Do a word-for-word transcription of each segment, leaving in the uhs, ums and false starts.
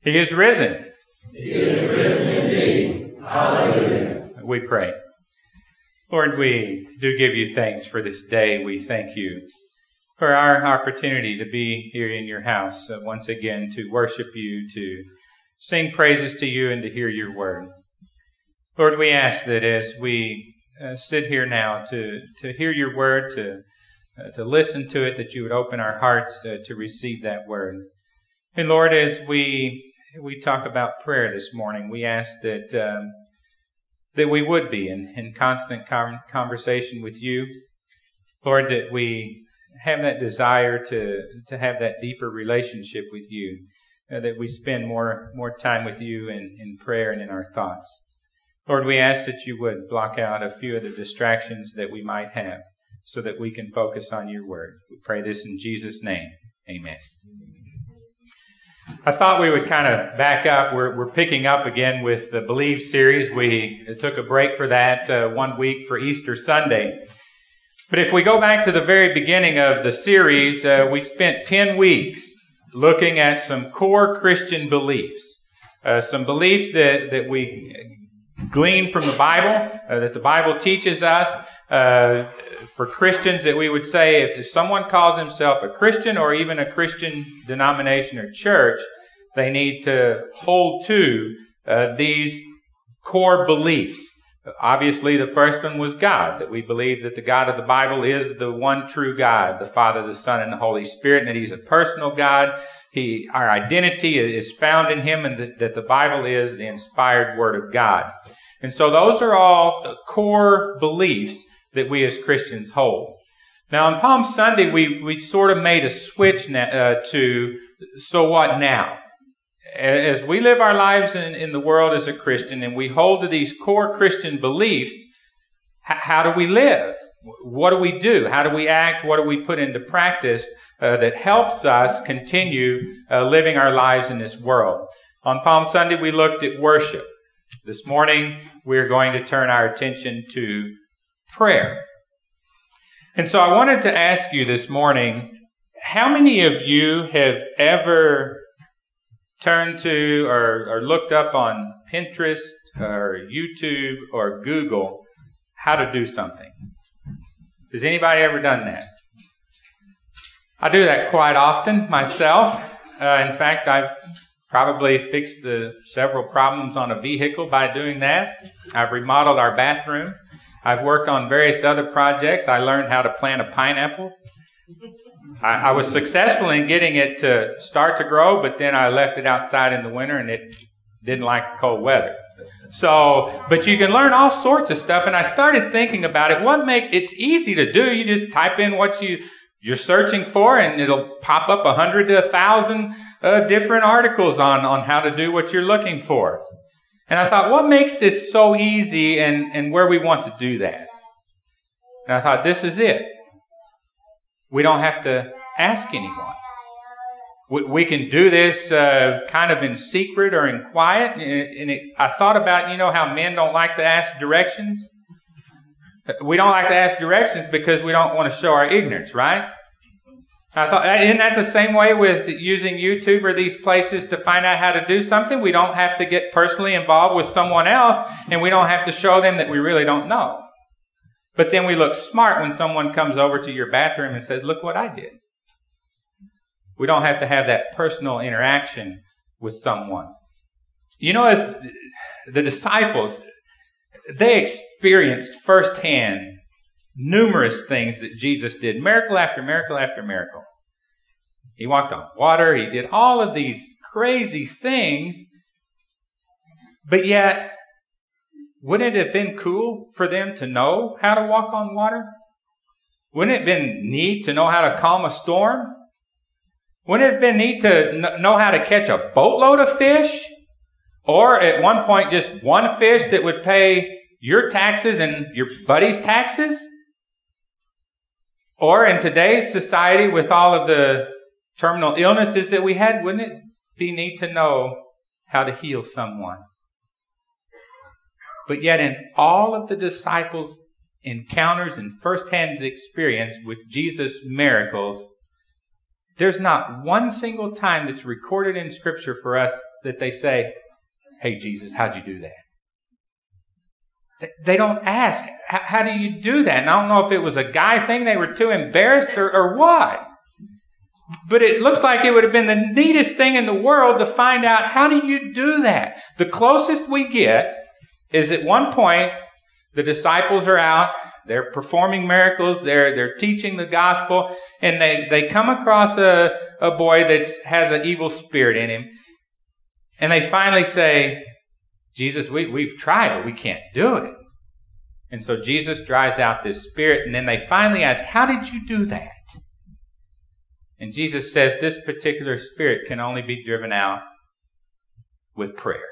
He is risen. He is risen indeed. Hallelujah. We pray. Lord, we do give you thanks for this day. We thank you for our opportunity to be here in your house uh, once again, to worship you, to sing praises to you, and to hear your word. Lord, we ask that as we uh, sit here now to, to hear your word, to, uh, to listen to it, that you would open our hearts uh, to receive that word. And Lord, as we we talk about prayer this morning, we ask that um, that we would be in, in constant com- conversation with you. Lord, that we have that desire to, to have that deeper relationship with you, uh, that we spend more, more time with you in, in prayer and in our thoughts. Lord, we ask that you would block out a few of the distractions that we might have so that we can focus on your word. We pray this in Jesus' name. Amen. I thought we would kind of back up. We're, we're picking up again with the Believe series. We took a break for that uh, one week for Easter Sunday. But if we go back to the very beginning of the series, uh, we spent ten weeks looking at some core Christian beliefs. Uh, some beliefs that, that we glean from the Bible, uh, that the Bible teaches us. Uh, for Christians, that we would say if someone calls himself a Christian or even a Christian denomination or church, they need to hold to uh, these core beliefs. Obviously, the first one was God, that we believe that the God of the Bible is the one true God, the Father, the Son, and the Holy Spirit, and that He's a personal God. He, our identity is found in Him, and that, that the Bible is the inspired Word of God. And so those are all core beliefs that we as Christians hold. Now, on Palm Sunday, we, we sort of made a switch na- uh, to, so what now? As we live our lives in, in the world as a Christian and we hold to these core Christian beliefs, h- how do we live? What do we do? How do we act? What do we put into practice uh, that helps us continue uh, living our lives in this world? On Palm Sunday, we looked at worship. This morning, we're going to turn our attention to prayer. And so I wanted to ask you this morning, how many of you have ever turned to or, or looked up on Pinterest or YouTube or Google how to do something? Has anybody ever done that? I do that quite often myself. Uh, in fact, I've probably fixed the several problems on a vehicle by doing that. I've remodeled our bathroom. I've worked on various other projects. I learned how to plant a pineapple. I, I was successful in getting it to start to grow, but then I left it outside in the winter and it didn't like the cold weather. So, but you can learn all sorts of stuff, and I started thinking about it. What make it's easy to do. You just type in what you, you're searching for, and it'll pop up a hundred to a thousand uh, different articles on, on how to do what you're looking for. And I thought, what makes this so easy and, and where we want to do that? And I thought, this is it. We don't have to ask anyone. We, we can do this uh, kind of in secret or in quiet. And, it, and it, I thought about, you know, how men don't like to ask directions. We don't like to ask directions because we don't want to show our ignorance, right? I thought, isn't that the same way with using YouTube or these places to find out how to do something? We don't have to get personally involved with someone else, and we don't have to show them that we really don't know. But then we look smart when someone comes over to your bathroom and says, look what I did. We don't have to have that personal interaction with someone. You know, as the disciples, they experienced firsthand numerous things that Jesus did, miracle after miracle after miracle. He walked on water. He did all of these crazy things. But yet, wouldn't it have been cool for them to know how to walk on water? Wouldn't it have been neat to know how to calm a storm? Wouldn't it have been neat to know how to catch a boatload of fish? Or at one point, just one fish that would pay your taxes and your buddy's taxes? Or in today's society, with all of the terminal illnesses that we had, wouldn't it be neat to know how to heal someone? But yet in all of the disciples' encounters and firsthand experience with Jesus' miracles, there's not one single time that's recorded in Scripture for us that they say, "Hey, Jesus, how'd you do that?" They don't ask, "How do you do that?" And I don't know if it was a guy thing, they were too embarrassed or, or what. But it looks like it would have been the neatest thing in the world to find out, how do you do that? The closest we get is at one point, the disciples are out, they're performing miracles, they're they're teaching the gospel, and they, they come across a, a boy that has an evil spirit in him. And they finally say, "Jesus, we, we've tried, but we can't do it." And so Jesus drives out this spirit, and then they finally ask, "How did you do that?" And Jesus says this particular spirit can only be driven out with prayer.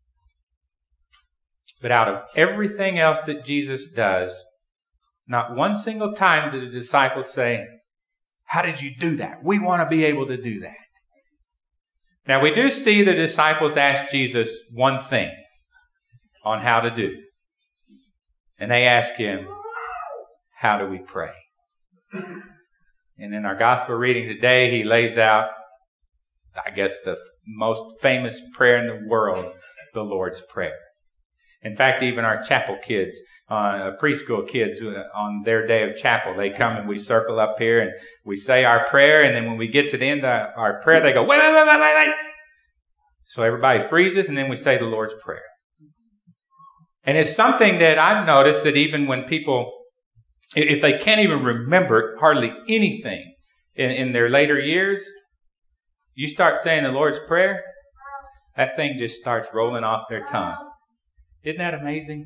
But out of everything else that Jesus does, not one single time do the disciples say, "How did you do that? We want to be able to do that." Now we do see the disciples ask Jesus one thing on how to do. And they ask him, "How do we pray?" And in our gospel reading today, he lays out, I guess, the most famous prayer in the world, the Lord's Prayer. In fact, even our chapel kids, uh, preschool kids, uh, on their day of chapel, they come and we circle up here and we say our prayer. And then when we get to the end of our prayer, they go, "Wait, wait, wait, wait, wait, wait." So everybody freezes, and then we say the Lord's Prayer. And it's something that I've noticed that even when people, if they can't even remember hardly anything in, in their later years, you start saying the Lord's Prayer, that thing just starts rolling off their tongue. Isn't that amazing?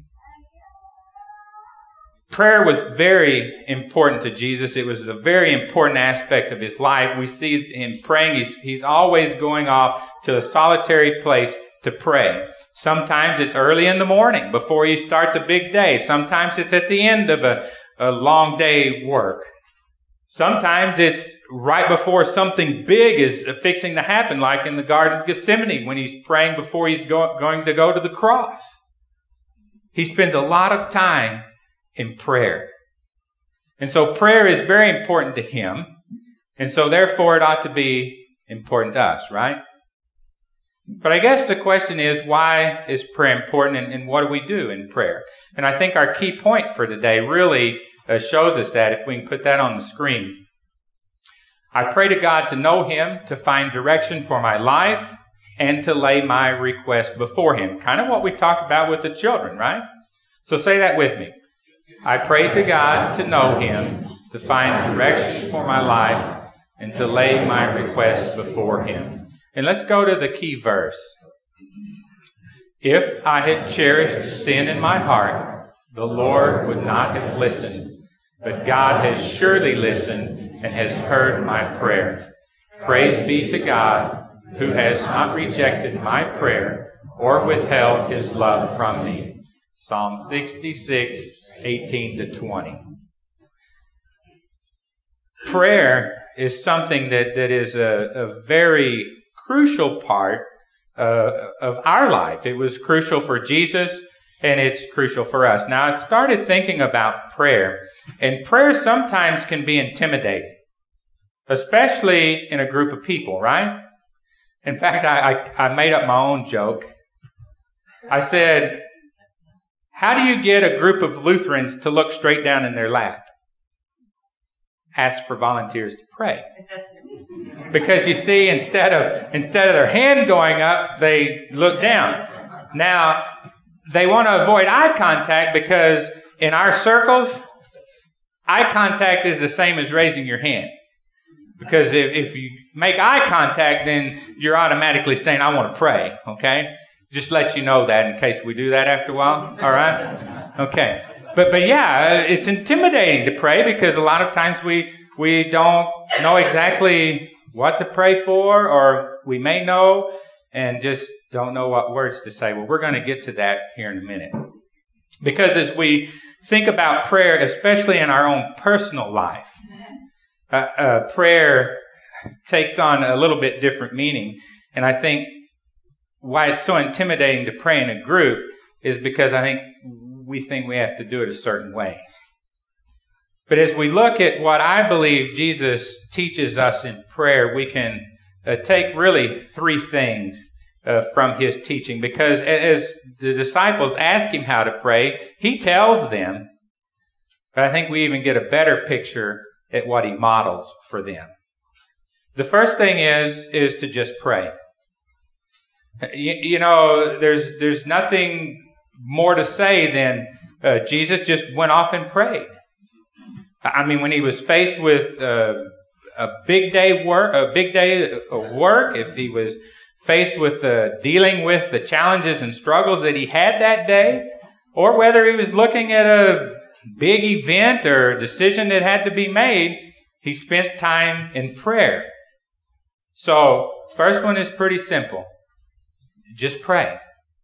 Prayer was very important to Jesus. It was a very important aspect of his life. We see him praying. He's, he's always going off to a solitary place to pray. Sometimes it's early in the morning before he starts a big day. Sometimes it's at the end of a, a long day work. Sometimes it's right before something big is fixing to happen, like in the Garden of Gethsemane when he's praying before he's go, going to go to the cross. He spends a lot of time in prayer. And so prayer is very important to him. And so therefore it ought to be important to us, right? But I guess the question is, why is prayer important, and, and what do we do in prayer? And I think our key point for today really uh, shows us that, if we can put that on the screen. I pray to God to know him, to find direction for my life, and to lay my request before him. Kind of what we talked about with the children, right? So say that with me. I pray to God to know him, to find direction for my life, and to lay my request before him. And let's go to the key verse. If I had cherished sin in my heart, the Lord would not have listened. But God has surely listened and has heard my prayer. Praise be to God, who has not rejected my prayer or withheld his love from me. Psalm sixty-six, eighteen to twenty. Prayer is something that, that is a, a very crucial part uh, of our life. It was crucial for Jesus, and it's crucial for us. Now, I started thinking about prayer, and prayer sometimes can be intimidating, especially in a group of people, right? In fact, I, I, I made up my own joke. I said, how do you get a group of Lutherans to look straight down in their lap? Ask for volunteers to pray. Because you see, instead of instead of their hand going up, they look down. Now, they want to avoid eye contact because in our circles, eye contact is the same as raising your hand. Because if, if you make eye contact, then you're automatically saying, I want to pray, okay? Just let you know that in case we do that after a while, all right? Okay. But but yeah, it's intimidating to pray because a lot of times we we don't know exactly what to pray for, or we may know and just don't know what words to say. Well, we're going to get to that here in a minute. Because as we think about prayer, especially in our own personal life, uh, uh, prayer takes on a little bit different meaning. And I think why it's so intimidating to pray in a group is because I think we think we have to do it a certain way. But as we look at what I believe Jesus teaches us in prayer, we can uh, take really three things uh, from His teaching. Because as the disciples ask Him how to pray, He tells them. But I think we even get a better picture at what He models for them. The first thing is, is to just pray. You, you know, there's there's nothing more to say than uh, Jesus just went off and prayed. I mean, when He was faced with uh, a big day work, a big day of work, if He was faced with uh, dealing with the challenges and struggles that He had that day, or whether He was looking at a big event or decision that had to be made, He spent time in prayer. So, first one is pretty simple. Just pray.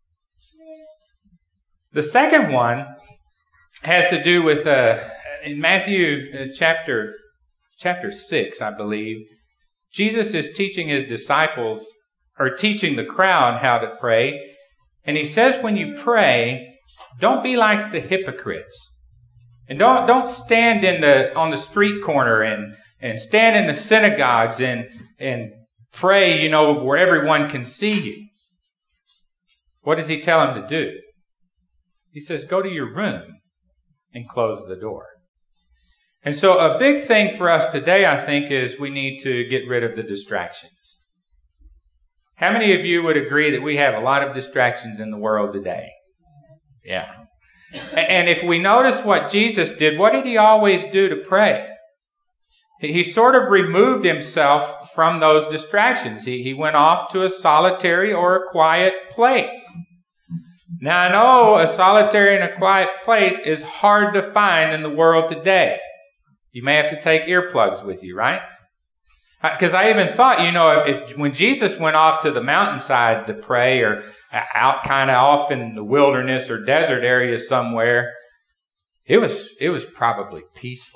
The second one has to do with, uh, in Matthew uh, chapter, chapter six, I believe, Jesus is teaching His disciples, or teaching the crowd how to pray. And He says when you pray, don't be like the hypocrites. And don't don't stand in the on the street corner and, and stand in the synagogues and, and pray, you know, where everyone can see you. What does He tell them to do? He says, go to your room and close the door. And so a big thing for us today, I think, is we need to get rid of the distractions. How many of you would agree that we have a lot of distractions in the world today? Yeah. And if we notice what Jesus did, what did He always do to pray? He sort of removed Himself from those distractions. He, he went off to a solitary or a quiet place. Now, I know a solitary and a quiet place is hard to find in the world today. You may have to take earplugs with you, right? Because I even thought, you know, if, if when Jesus went off to the mountainside to pray, or out kind of off in the wilderness or desert area somewhere, it was it was probably peaceful.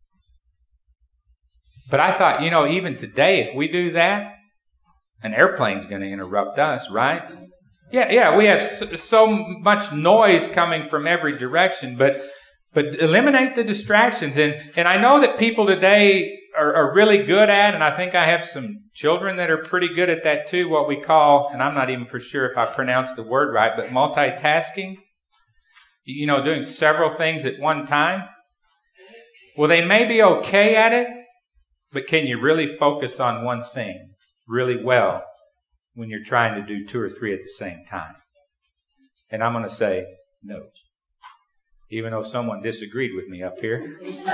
But I thought, you know, even today, if we do that, an airplane's going to interrupt us, right? Yeah, yeah, we have so much noise coming from every direction, but but eliminate the distractions. And, and I know that people today are, are really good at, and I think I have some children that are pretty good at that too, what we call, and I'm not even for sure if I pronounced the word right, but multitasking. You know, doing several things at one time. Well, they may be okay at it, but can you really focus on one thing really well when you're trying to do two or three at the same time? And I'm going to say no. Even though someone disagreed with me up here.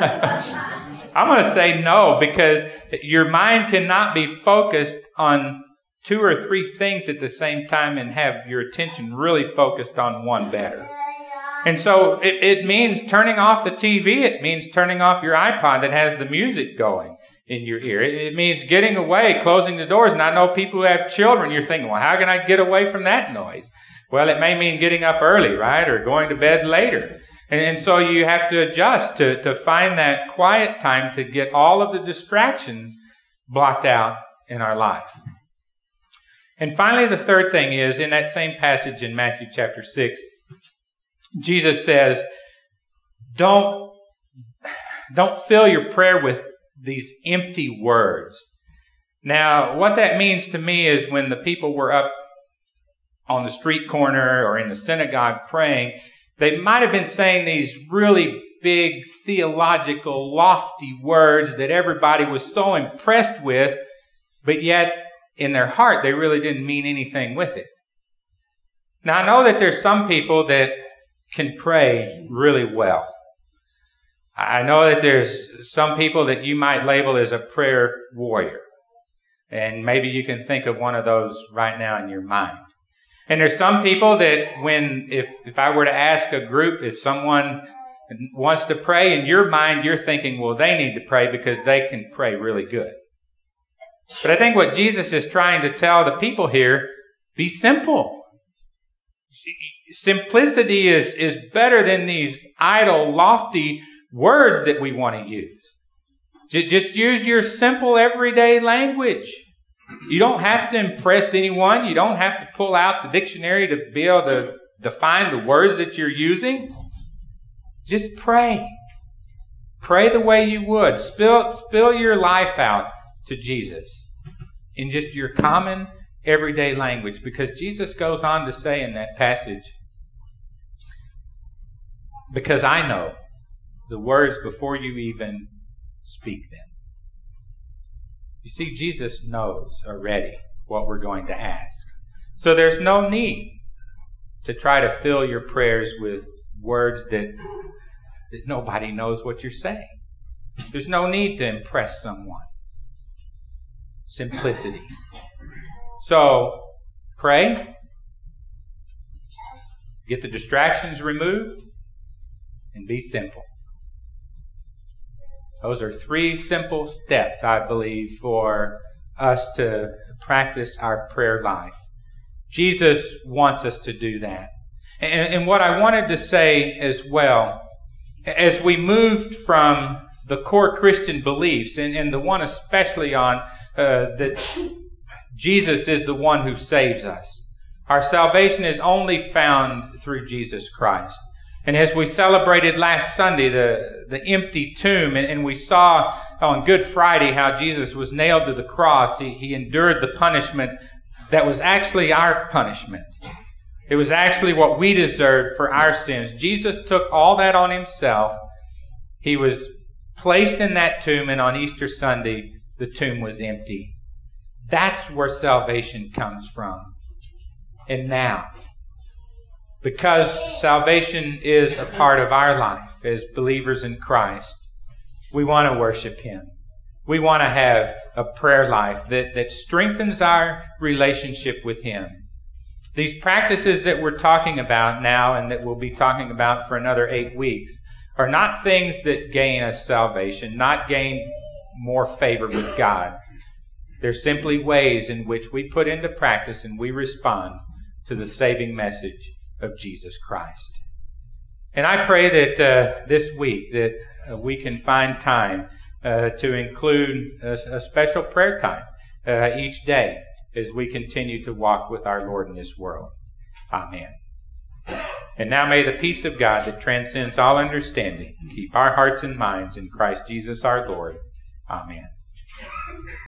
I'm going to say no, because your mind cannot be focused on two or three things at the same time and have your attention really focused on one better. And so it, it means turning off the T V. It means turning off your iPod that has the music going in your ear. It, it means getting away, closing the doors. And I know people who have children, you're thinking, well, how can I get away from that noise? Well, it may mean getting up early, right? Or going to bed later. And, and so you have to adjust to, to find that quiet time to get all of the distractions blocked out in our life. And finally, the third thing is, in that same passage in Matthew chapter six, Jesus says, don't, don't fill your prayer with these empty words. Now, what that means to me is when the people were up on the street corner or in the synagogue praying, they might have been saying these really big, theological, lofty words that everybody was so impressed with, but yet in their heart they really didn't mean anything with it. Now, I know that there's some people that can pray really well. I know that there's some people that you might label as a prayer warrior. And maybe you can think of one of those right now in your mind. And there's some people that when, if, if I were to ask a group, if someone wants to pray, in your mind you're thinking, well, they need to pray because they can pray really good. But I think what Jesus is trying to tell the people here, be simple. Simplicity is, is better than these idle, lofty words that we want to use. Just use your simple, everyday language. You don't have to impress anyone. You don't have to pull out the dictionary to be able to define the words that you're using. Just pray. Pray the way you would. Spill, spill your life out to Jesus in just your common, everyday language, because Jesus goes on to say in that passage, because I know the words before you even speak them. You see, Jesus knows already what we're going to ask. So there's no need to try to fill your prayers with words that, that nobody knows what you're saying. There's no need to impress someone. Simplicity. So, pray. Get the distractions removed. And be simple. Those are three simple steps, I believe, for us to practice our prayer life. Jesus wants us to do that. And, and what I wanted to say as well, as we moved from the core Christian beliefs, and, and the one especially on uh, that Jesus is the one who saves us. Our salvation is only found through Jesus Christ. And as we celebrated last Sunday the, the empty tomb, and, and we saw on Good Friday how Jesus was nailed to the cross, he, he endured the punishment that was actually our punishment. It was actually what we deserved for our sins. Jesus took all that on himself. He was placed in that tomb, and on Easter Sunday, the tomb was empty. That's where salvation comes from. And now, because salvation is a part of our life as believers in Christ, we want to worship Him. We want to have a prayer life that, that strengthens our relationship with Him. These practices that we're talking about now and that we'll be talking about for another eight weeks are not things that gain us salvation, not gain more favor with God. They're simply ways in which we put into practice and we respond to the saving message of Jesus Christ. And I pray that uh, this week that uh, we can find time uh, to include a, a special prayer time uh, each day as we continue to walk with our Lord in this world. Amen. And now may the peace of God that transcends all understanding keep our hearts and minds in Christ Jesus our Lord. Amen.